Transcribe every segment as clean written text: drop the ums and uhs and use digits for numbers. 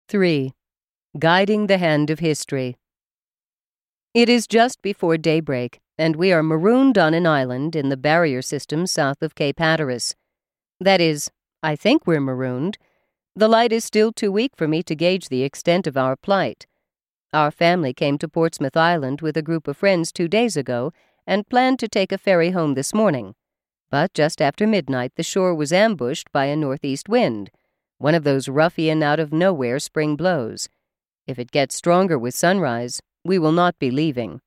3. Guiding the Hand of History. It is just before daybreak, and we are marooned on an island in the barrier system south of Cape Hatteras. That is, I think we're marooned. The light is still too weak for me to gauge the extent of our plight. Our family came to Portsmouth Island with a group of friends 2 days ago and planned to take a ferry home this morning. But just after midnight, the shore was ambushed by a northeast wind, one of those ruffian out-of-nowhere spring blows. If it gets stronger with sunrise, we will not be leaving.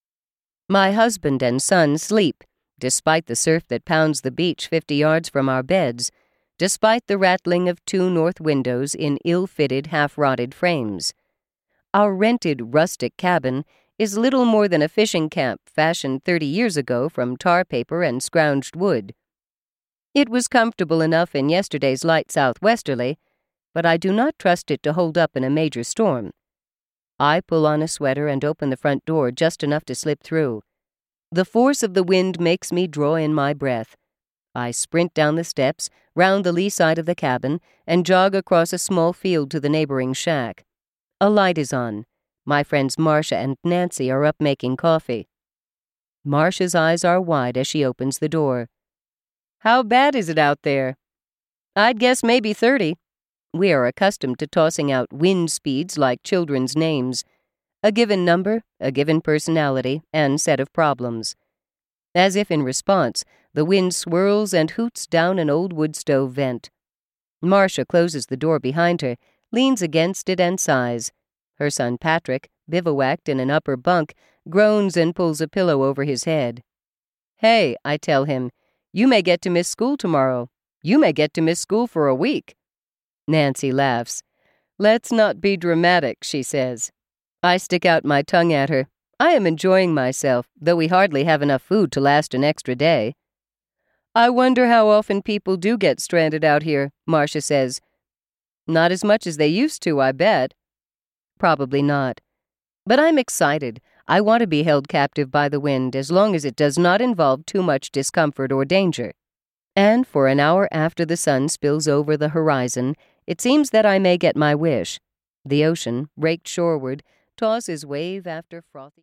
My husband and son sleep, despite the surf that pounds the beach 50 yards from our beds, despite the rattling of 2 north windows in ill-fitted, half-rotted frames. Our rented rustic cabin is little more than a fishing camp fashioned 30 years ago from tar paper and scrounged wood. It was comfortable enough in yesterday's light southwesterly, but I do not trust it to hold up in a major storm. I pull on a sweater and open the front door just enough to slip through. The force of the wind makes me draw in my breath. I sprint down the steps, round the lee side of the cabin, and jog across a small field to the neighboring shack. A light is on. My friends Marcia and Nancy are up making coffee. Marcia's eyes are wide as she opens the door. "How bad is it out there?" "I'd guess maybe 30. We are accustomed to tossing out wind speeds like children's names. A given number, a given personality, and set of problems. As if in response, the wind swirls and hoots down an old wood stove vent. Marcia closes the door behind her, leans against it and sighs. Her son Patrick, bivouacked in an upper bunk, groans and pulls a pillow over his head. "Hey," I tell him, "you may get to miss school tomorrow. You may get to miss school for a week." Nancy laughs. "Let's not be dramatic," she says. I stick out my tongue at her. I am enjoying myself, though we hardly have enough food to last an extra day. "I wonder how often people do get stranded out here," Marcia says. "Not as much as they used to, I bet." Probably not. But I'm excited. I want to be held captive by the wind as long as it does not involve too much discomfort or danger. And for an hour after the sun spills over the horizon, it seems that I may get my wish. The ocean, raked shoreward, tosses wave after frothy